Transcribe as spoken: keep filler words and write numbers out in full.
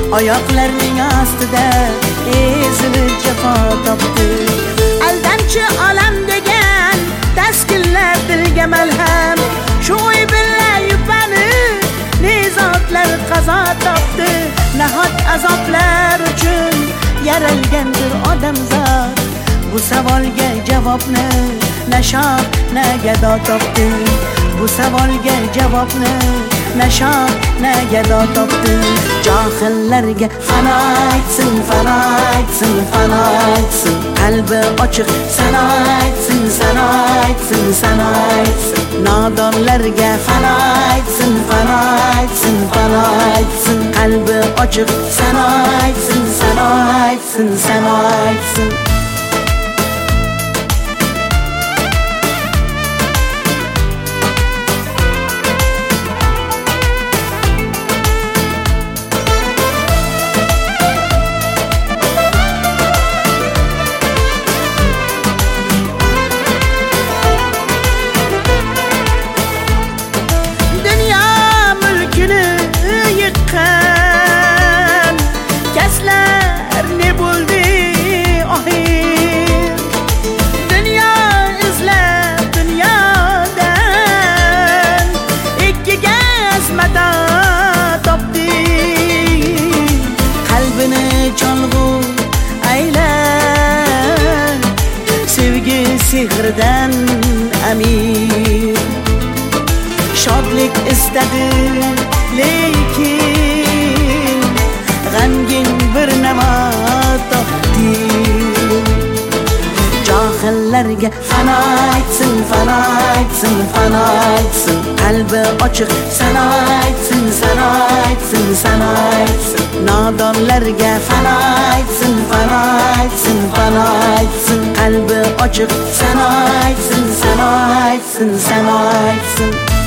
oyoqlarning ostida ezilib jafo topdi. Aldamchi olam degan taskinlar dilga malham, shu o'y billa yupanib nezotlar qazo topdi. Nahot azoblar uchun yaralgandir odamzod, bu savolga javobni na shoh na gado topdi. Bu savolga javobni na shoh na gado topdi. Johillarga fano aytsin, fano aytsin, fano aytsin, qalbi ochiq sano aytsin, sano aytsin, sano aytsin. Nodonlarga fano aytsin, fano aytsin, fano aytsin, qalbi ochiq sano aytsin, sano aytsin, sano aytsin. Sehrdan amir shodlik istadi, lekin g'amgin bir namo topdi. Johillarga fano aytsin, fano aytsin, fano aytsin, qalbi ochiq sano aytsin, sano aytsin, sano aytsin. Nodonlarga fano aytsin, fano aytsin, fano aytsin, qalbi ochiq sano aytsin, sano aytsin, sano aytsin.